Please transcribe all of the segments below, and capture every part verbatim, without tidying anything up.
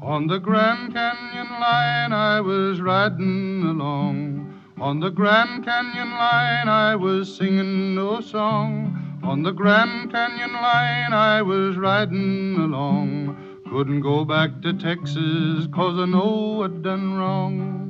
On the Grand Canyon line I was riding along. On the Grand Canyon line I was singing no song. On the Grand Canyon line I was riding along. Couldn't go back to Texas 'cause I know I'd done wrong.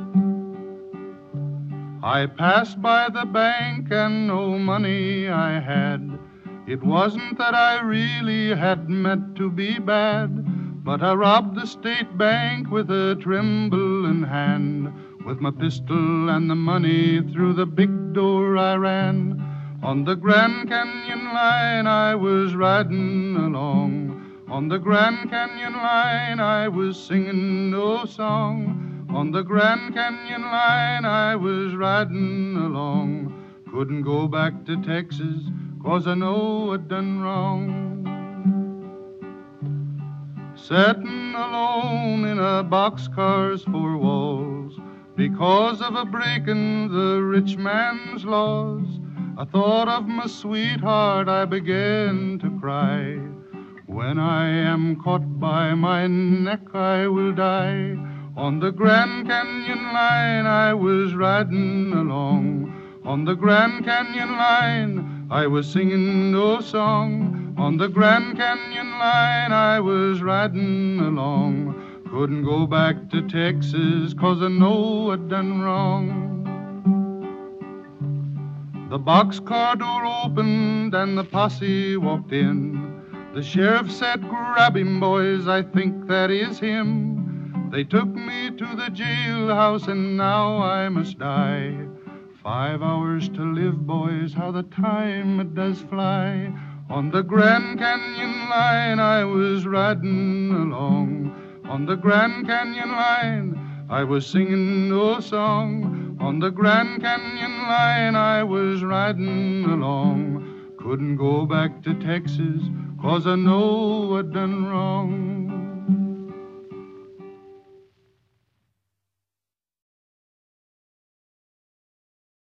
I passed by the bank and no money I had. It wasn't that I really had meant to be bad, but I robbed the state bank with a trembling hand. With my pistol and the money through the big door I ran. On the Grand Canyon line I was riding along. On the Grand Canyon line I was singing no song. On the Grand Canyon line I was riding along. Couldn't go back to Texas 'cause I know I'd done wrong. Sitting alone in a boxcar's four walls because of a breaking the rich man's laws. I thought of my sweetheart, I began to cry. When I am caught by my neck, I will die. On the Grand Canyon line I was riding along. On the Grand Canyon line I was singing no song. On the Grand Canyon line I was riding along. Couldn't go back to Texas 'cause I know I'd done wrong. The boxcar door opened and the posse walked in. The sheriff said, "Grab him, boys, I think that is him." They took me to the jailhouse and now I must die. Five hours to live, boys, how the time it does fly. On the Grand Canyon line I was riding along. On the Grand Canyon line I was singing no song. On the Grand Canyon line I was riding along. Couldn't go back to Texas 'cause I know I'd done wrong.